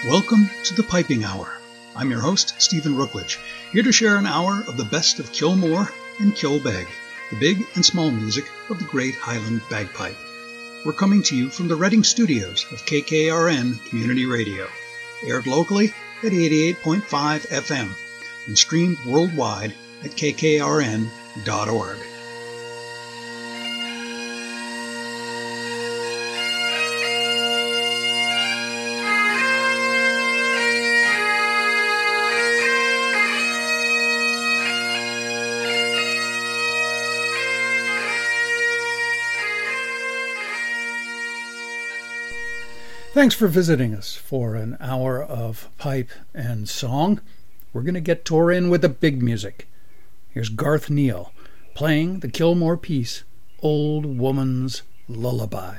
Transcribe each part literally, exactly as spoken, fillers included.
Welcome to the Piping Hour. I'm your host, Stephen Rookledge, here to share an hour of the best of Kilmore and Kilbeg, the big and small music of the Great Highland Bagpipe. We're coming to you from the Reading studios of K K R N Community Radio, aired locally at eighty-eight point five F M and streamed worldwide at k k r n dot org. Thanks for visiting us for an hour of pipe and song. We're going to get tore in with the big music. Here's Garth Neal playing the Kilmore piece, Old Woman's Lullaby.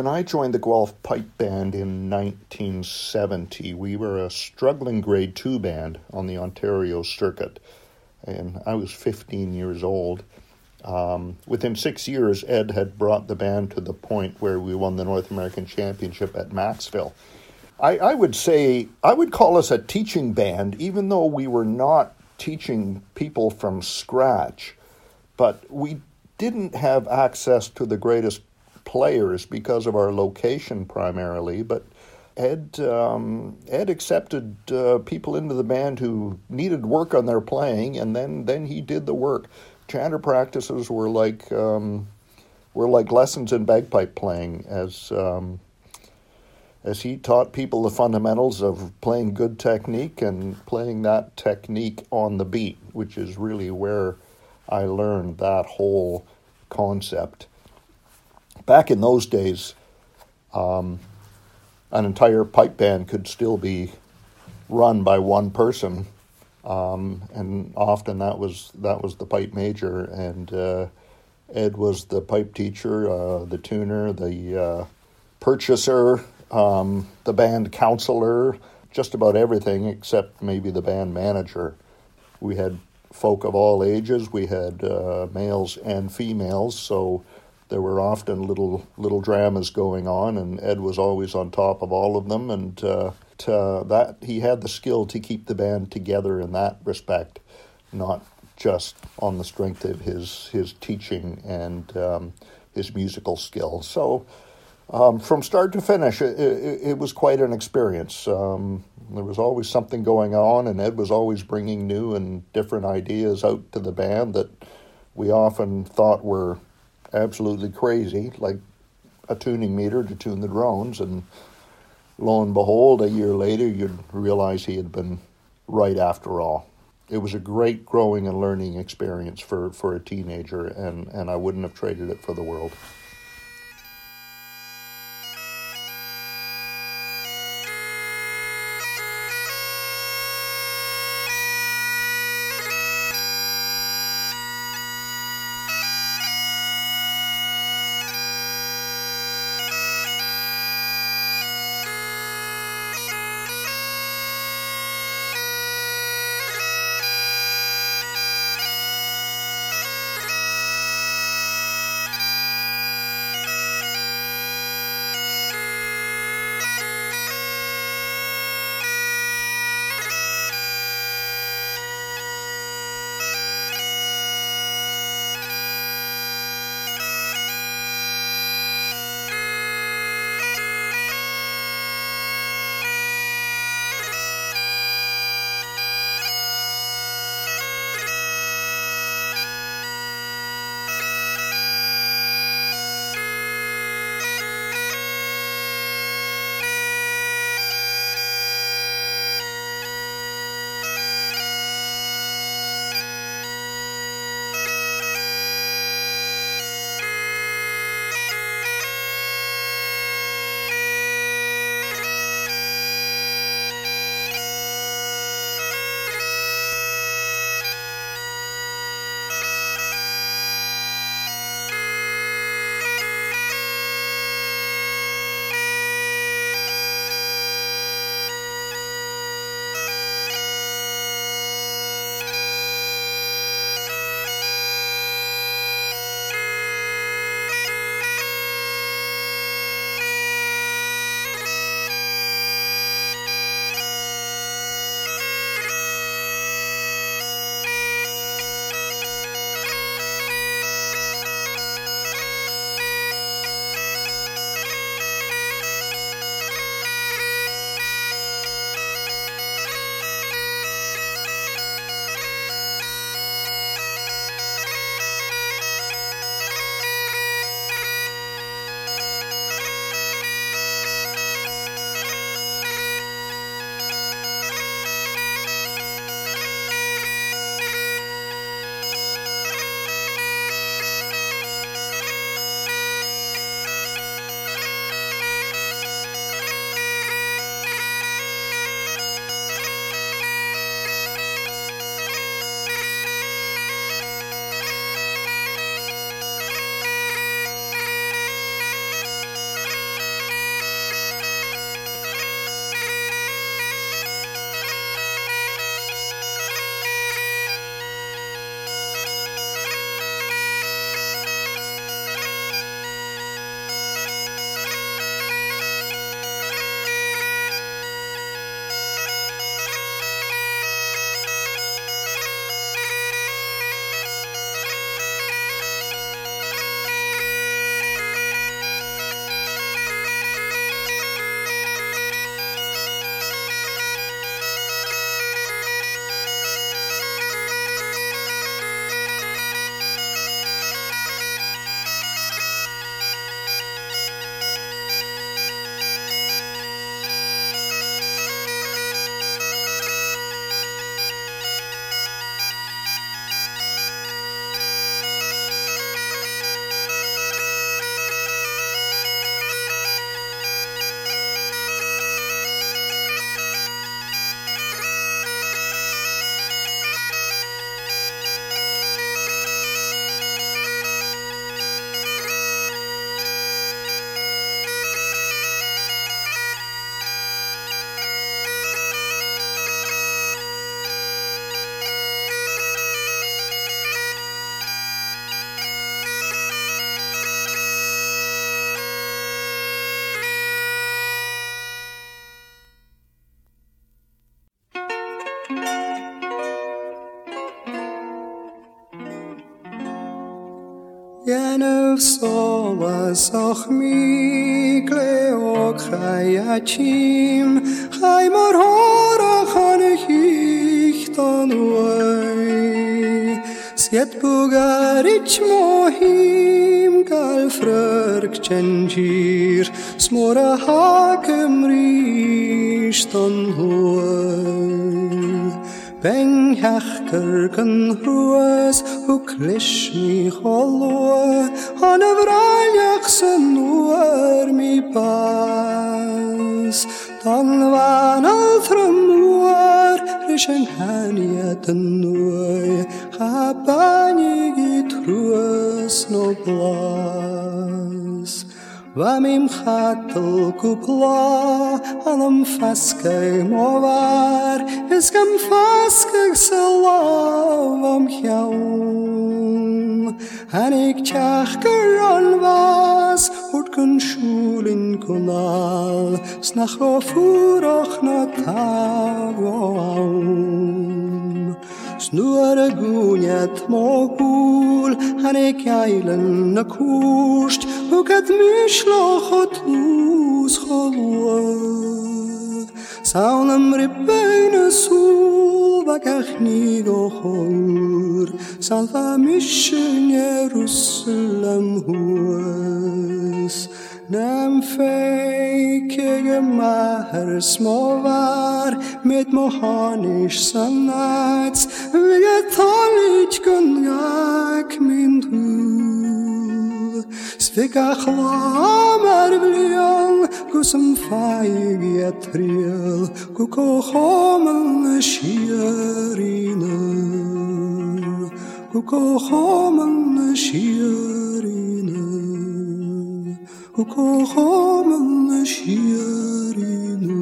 when I joined the Guelph Pipe Band in nineteen seventy, we were a struggling grade two band on the Ontario circuit, and I was fifteen years old. Um, within six years, Ed had brought the band to the point where we won the North American Championship at Maxville. I, I would say, I would call us a teaching band, even though we were not teaching people from scratch, but we didn't have access to the greatest players because of our location primarily, but Ed um, Ed accepted uh, people into the band who needed work on their playing, and then, then he did the work. Chanter practices were like um, were like lessons in bagpipe playing, as um, as he taught people the fundamentals of playing good technique and playing that technique on the beat, which is really where I learned that whole concept. Back in those days, um, an entire pipe band could still be run by one person, um, and often that was that was the pipe major, and uh, Ed was the pipe teacher, uh, the tuner, the uh, purchaser, um, the band counselor, just about everything except maybe the band manager. We had folk of all ages. We had uh, males and females, so there were often little little dramas going on, and Ed was always on top of all of them, and uh, to, that he had the skill to keep the band together in that respect, not just on the strength of his his teaching and um, his musical skill. So um, from start to finish, it, it, it was quite an experience. Um, there was always something going on, and Ed was always bringing new and different ideas out to the band that we often thought were absolutely crazy, like a tuning meter to tune the drones, and lo and behold, a year later, you'd realize he had been right after all. It was a great growing and learning experience for, for a teenager, and, and I wouldn't have traded it for the world. Yenef solas och mikle och chayachim Chay mor horach an hichton way Siet bugarich mohim gal frörk chenjir Smora hakem rishton way Ben hechker kan ruas hu klish mi cholua Han a vraliach san nuar mi pas Dan van al tramuar rishen haniet an nuai Chabani git ruas no blas Vamim chatel kupla Alam faskei movar Iskam faskei salav am chiaum Hanik chachker an vas Urt kun shulin kunal Snach rofurach na tagwaum Snur a guniat mogul Hanik eilen na kusht Hukat mishloch ot luz cholua Saunam ribbein a sul Vakach nigo chor Salva mishen Jerusalem huas Nem feike gemahar smovar Mit mohanish sanats Vigetalich gungak min hul Svikach lamar vlial Kusum faig yatriel Kukochomel shirina Kukochomel shirina Kukochomel shirina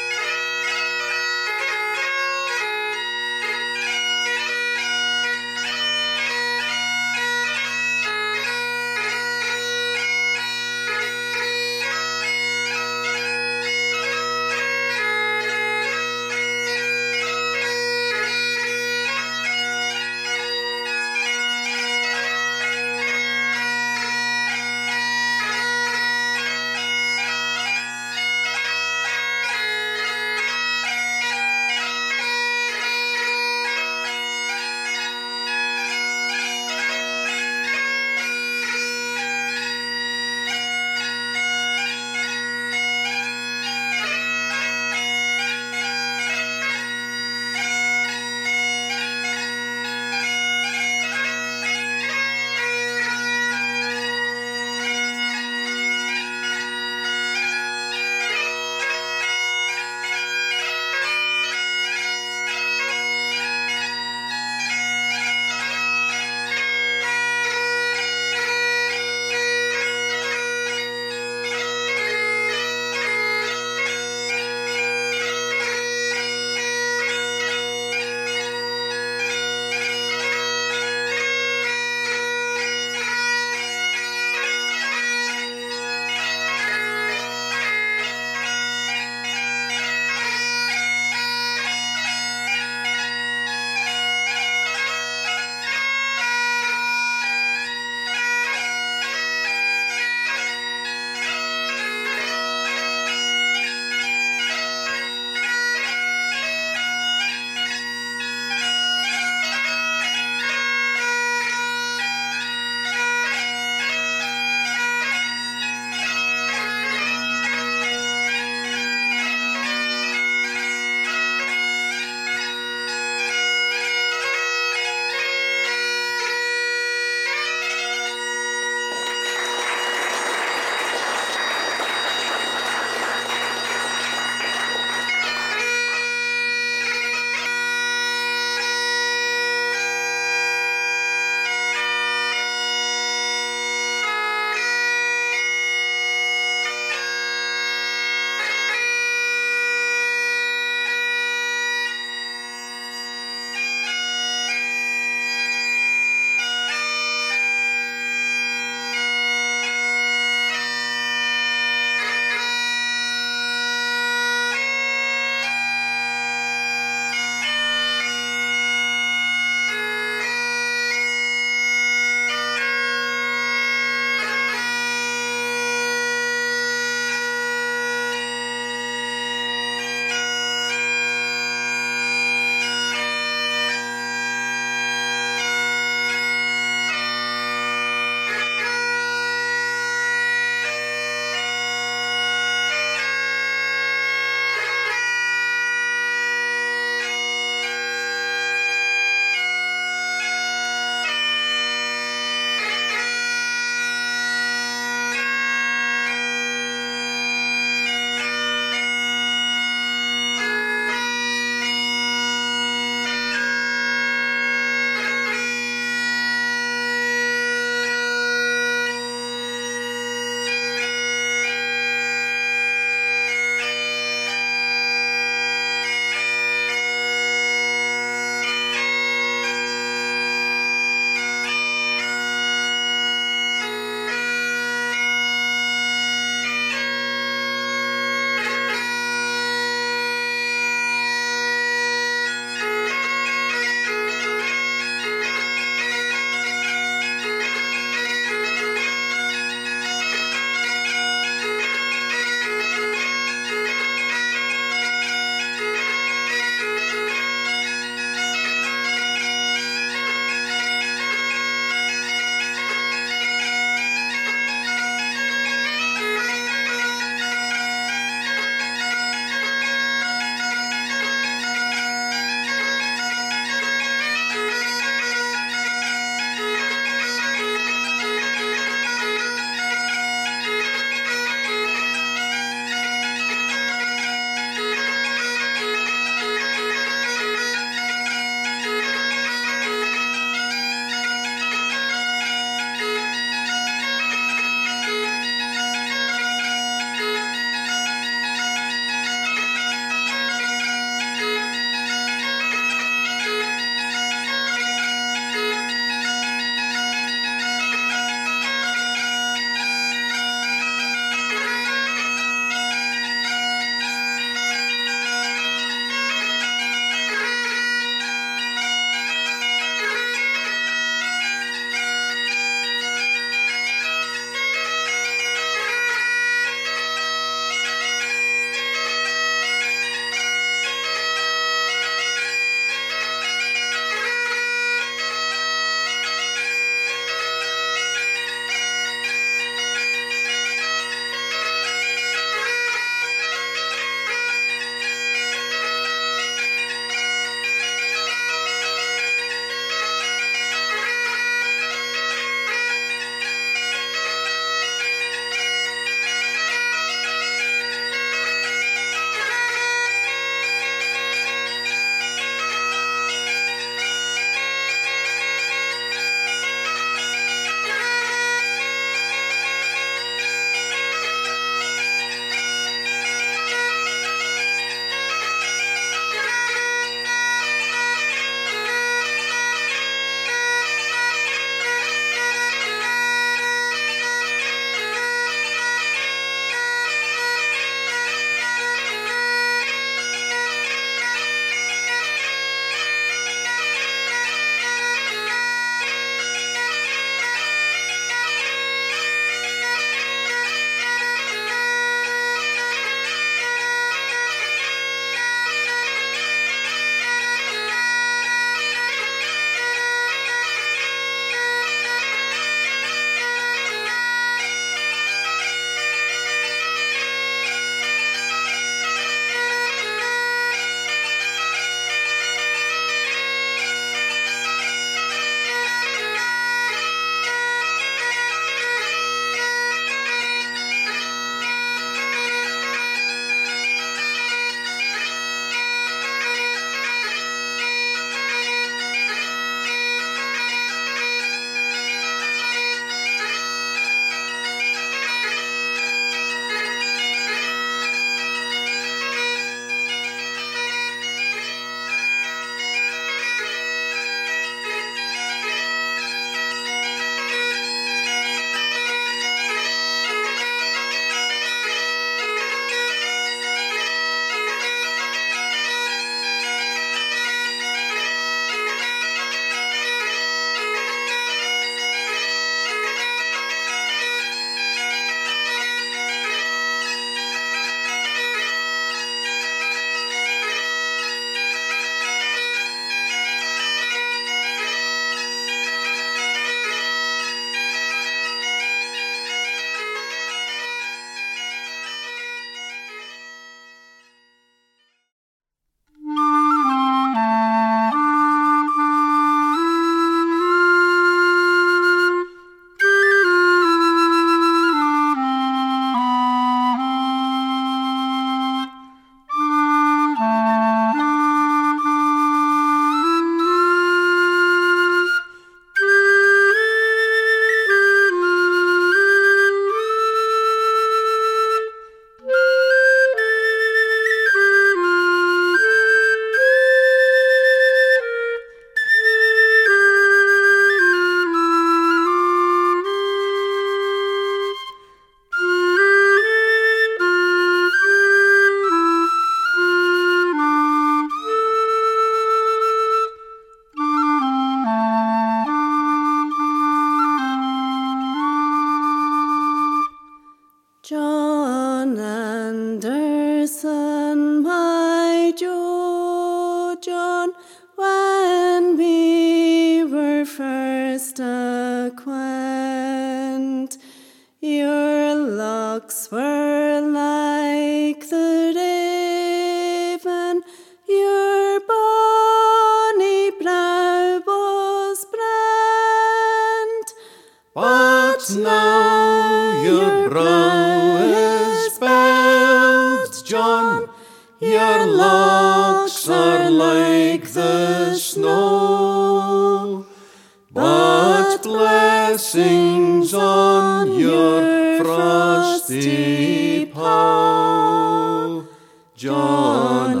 first acquaint. Your locks were like the raven, your bonny brow was brent. But now your brow is bent, John, your locks are like the snow. But blessings on your frosty pow, John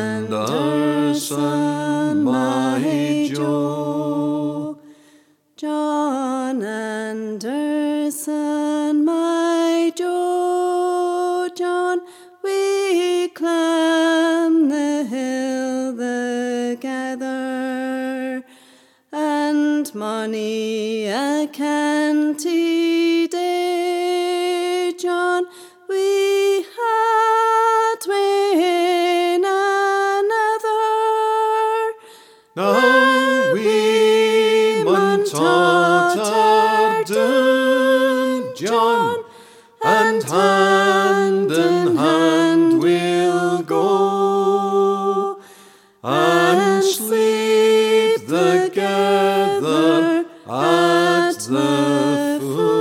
Anderson, my Jo. John Anderson, my Jo, John, we climb the hill together, and mony a canty day, John, we had win another. Now we mun totter down, John, and hand in hand we'll go, and sleep together at the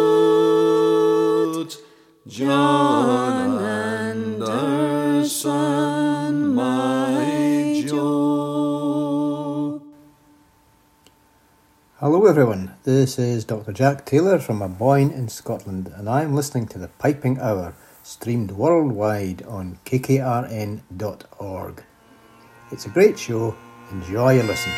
foot, John Anderson, my Jo. Hello everyone, this is Doctor Jack Taylor from Aboyne in Scotland, and I'm listening to the Piping Hour, streamed worldwide on k k r n dot org. It's a great show, enjoy a listen.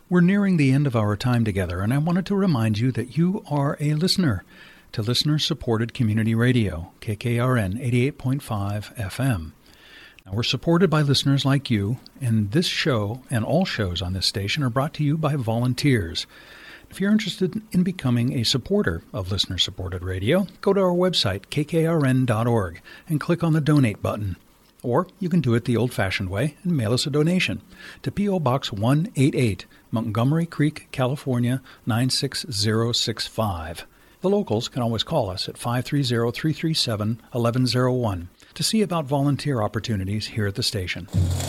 We're nearing the end of our time together, and I wanted to remind you that you are a listener to listener-supported community radio, K K R N eighty-eight point five F M. Now, we're supported by listeners like you, and this show and all shows on this station are brought to you by volunteers. If you're interested in becoming a supporter of listener-supported radio, go to our website, k k r n dot org, and click on the Donate button. Or you can do it the old-fashioned way and mail us a donation to P O. Box one eighty-eight, Montgomery Creek, California, nine six zero six five. The locals can always call us at five three zero, three three seven, one one zero one to see about volunteer opportunities here at the station.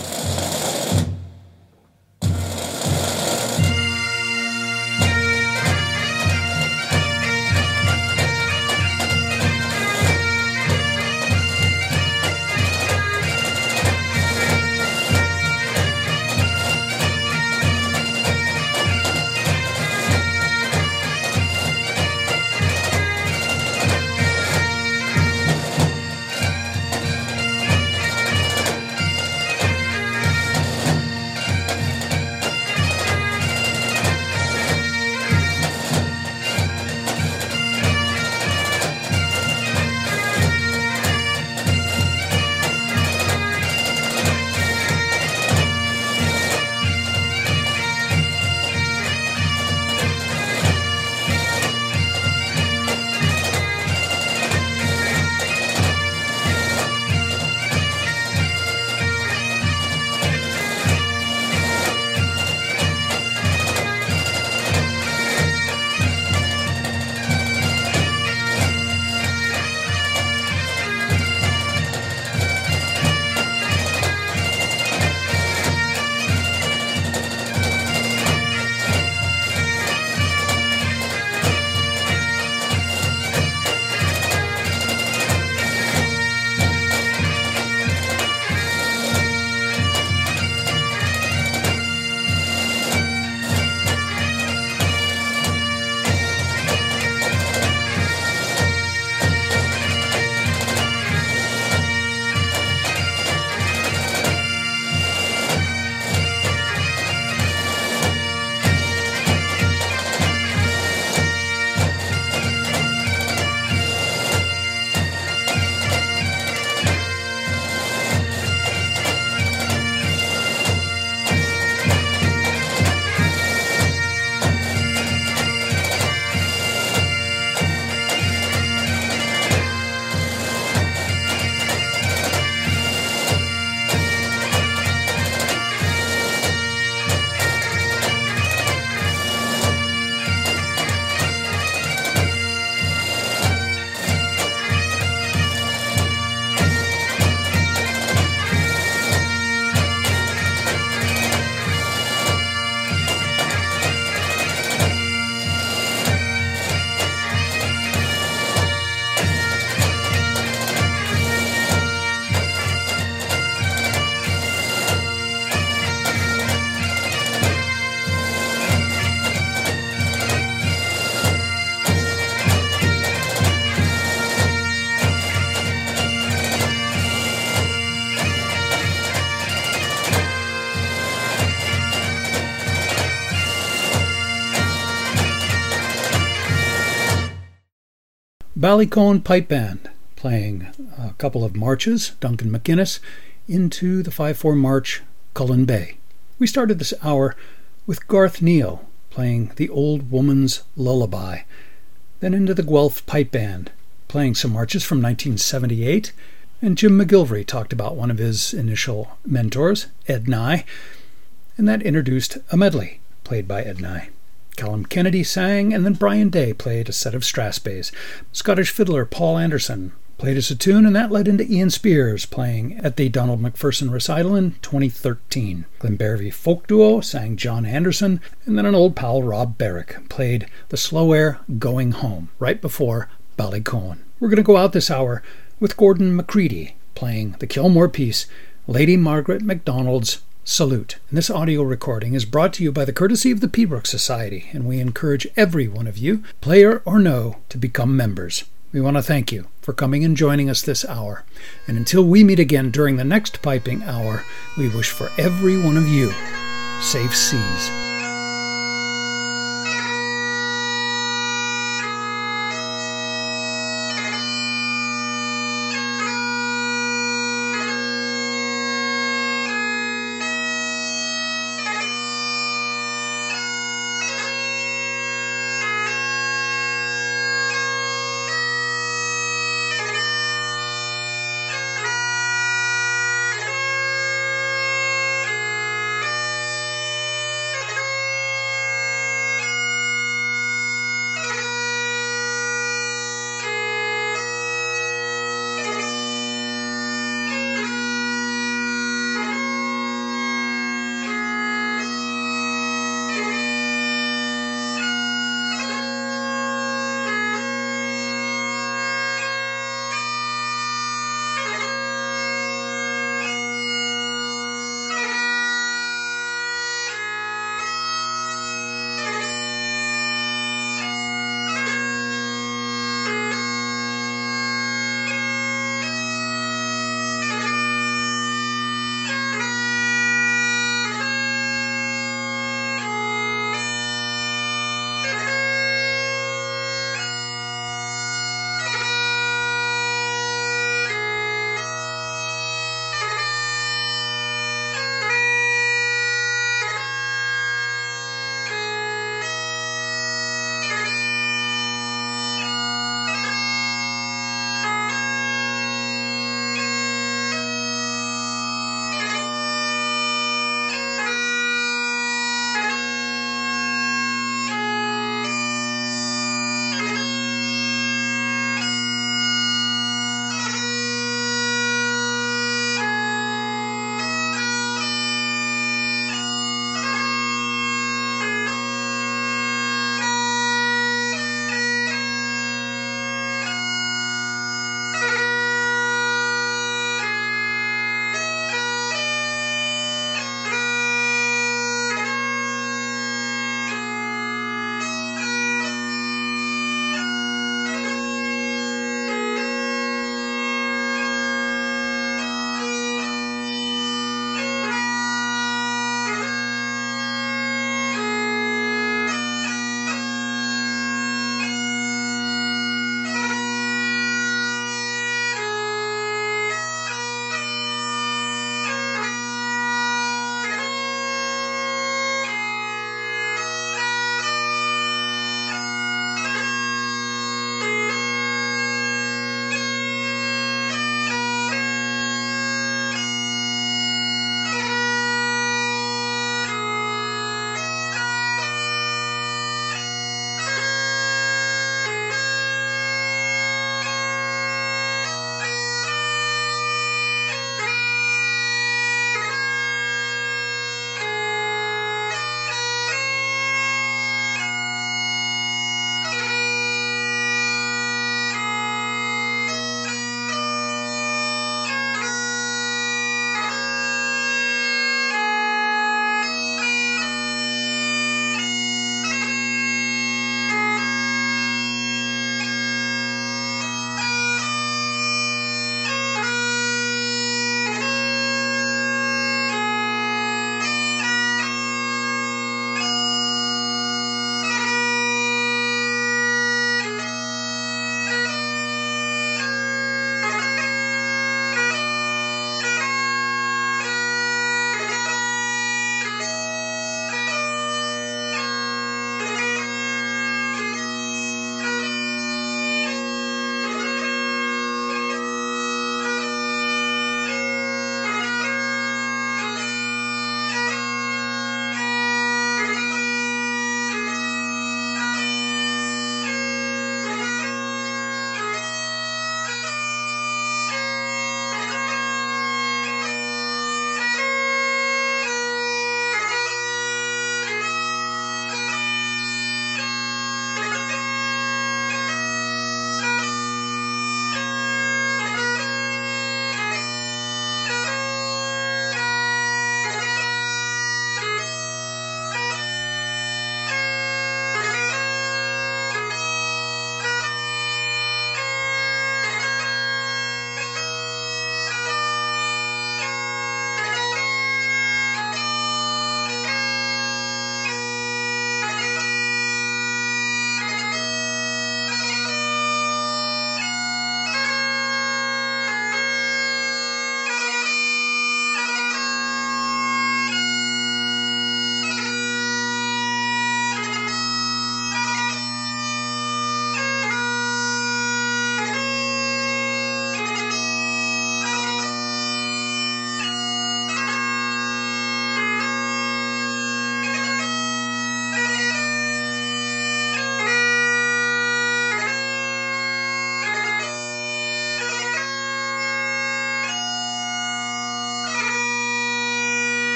Ballycone Pipe Band playing a couple of marches, Duncan McInnes, into the five four March, Cullen Bay. We started this hour with Garth Neal playing The Old Woman's Lullaby, then into the Guelph Pipe Band playing some marches from nineteen seventy-eight, and Jim McGilvery talked about one of his initial mentors, Ed Nye, and that introduced a medley played by Ed Nye. Callum Kennedy sang, and then Brian Day played a set of Strathspeys. Scottish fiddler Paul Anderson played us a tune, and that led into Ian Spears playing at the Donald McPherson recital in twenty thirteen. Glenbervie Folk Duo sang John Anderson, and then an old pal, Rob Berrick, played the Slow Air Going Home right before Ballycone. We're going to go out this hour with Gordon McCready playing the Kilmore piece, Lady Margaret MacDonald's Salute. And this audio recording is brought to you by the courtesy of the Pembroke Society, and we encourage every one of you, player or no, to become members. We want to thank you for coming and joining us this hour. And until we meet again during the next piping hour, we wish for every one of you safe seas.